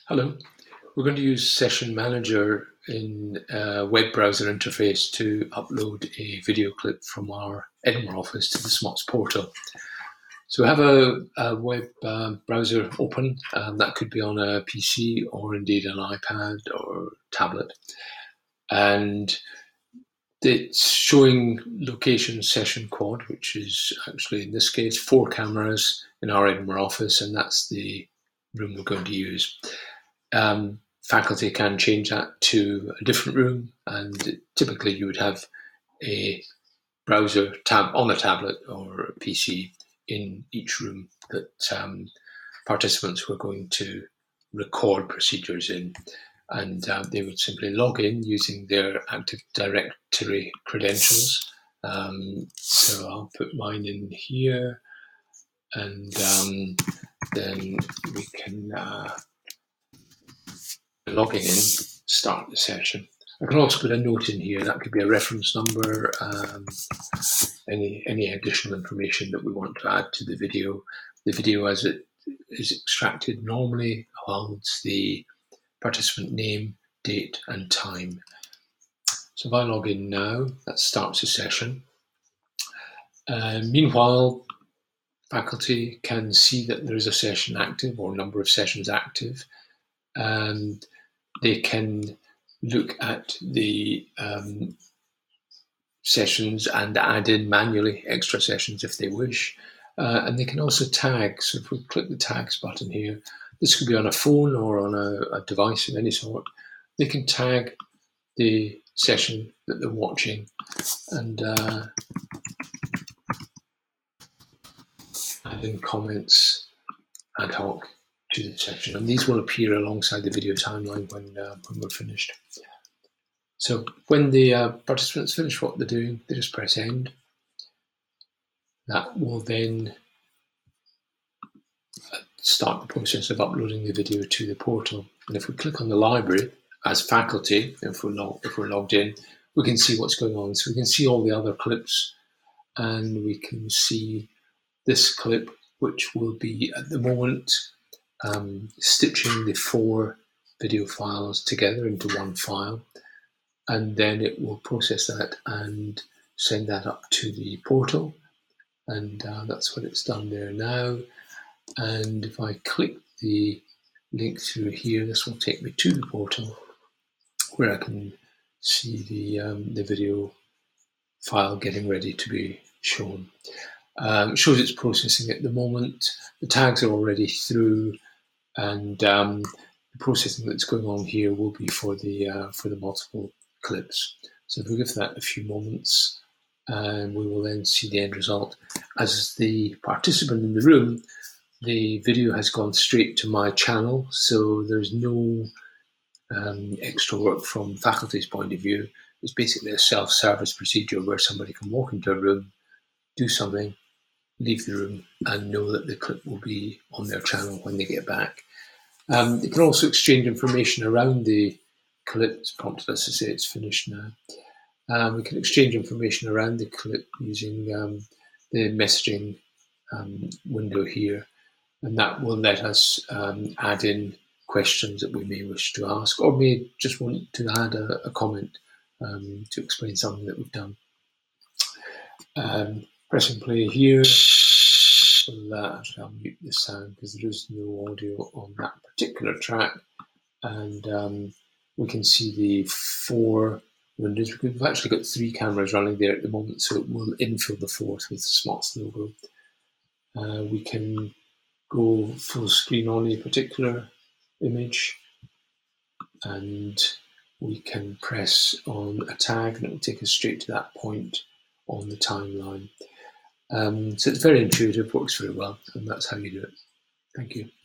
Hello. We're going to use Session Manager in a web browser interface to upload a video clip from our Edinburgh office to the SMOTS portal. So we have a web browser open. That could be on a PC or indeed an iPad or tablet. And it's showing location session quad, which is actually, in this case, 4 cameras in our Edinburgh office, and that's the room we're going to use. Faculty can change that to a different room, and typically you would have a browser tab on a tablet or a PC in each room that participants were going to record procedures in, and they would simply log in using their Active Directory credentials. So I'll put mine in here, and then we can logging in, start the session. I can also put a note in here. That could be a reference number, any additional information that we want to add to the video. The video, as it is extracted, normally holds the participant name, date, and time. So if I log in now, that starts the session. Meanwhile, faculty can see that there is a session active or a number of sessions active, and they can look at the sessions and add in manually extra sessions if they wish. And they can also tag. So if we click the tags button here, this could be on a phone or on a device of any sort. They can tag the session that they're watching and add in comments ad hoc to the session, and these will appear alongside the video timeline when we're finished. So when the participants finish what they're doing, they just press end. That will then start the process of uploading the video to the portal. And if we click on the library as faculty, if we're logged in, we can see what's going on. So we can see all the other clips, and we can see this clip, which will be at the moment stitching the 4 video files together into one file, and then it will process that and send that up to the portal, and that's what it's done there now. And if I click the link through here, this will take me to the portal where I can see the video file getting ready to be shown. It shows it's processing at the moment. The tags are already through, and the processing that's going on here will be for the multiple clips. So if we give that a few moments, we will then see the end result. As the participant in the room, the video has gone straight to my channel, so there's no extra work from faculty's point of view. It's basically a self-service procedure where somebody can walk into a room, do something, leave the room, and know that the clip will be on their channel when they get back. They can also exchange information around the clip. It's prompted us to say it's finished now. We can exchange information around the clip using the messaging window here, and that will let us add in questions that we may wish to ask, or may just want to add a comment to explain something that we've done. Pressing play here. Actually, I'll mute the sound because there is no audio on that particular track, and we can see the 4 windows. We've actually got 3 cameras running there at the moment, so it will infill the 4th with the SMOTS logo. We can go full screen on a particular image, and we can press on a tag and it will take us straight to that point on the timeline. So it's very intuitive, works very well, and that's how you do it. Thank you.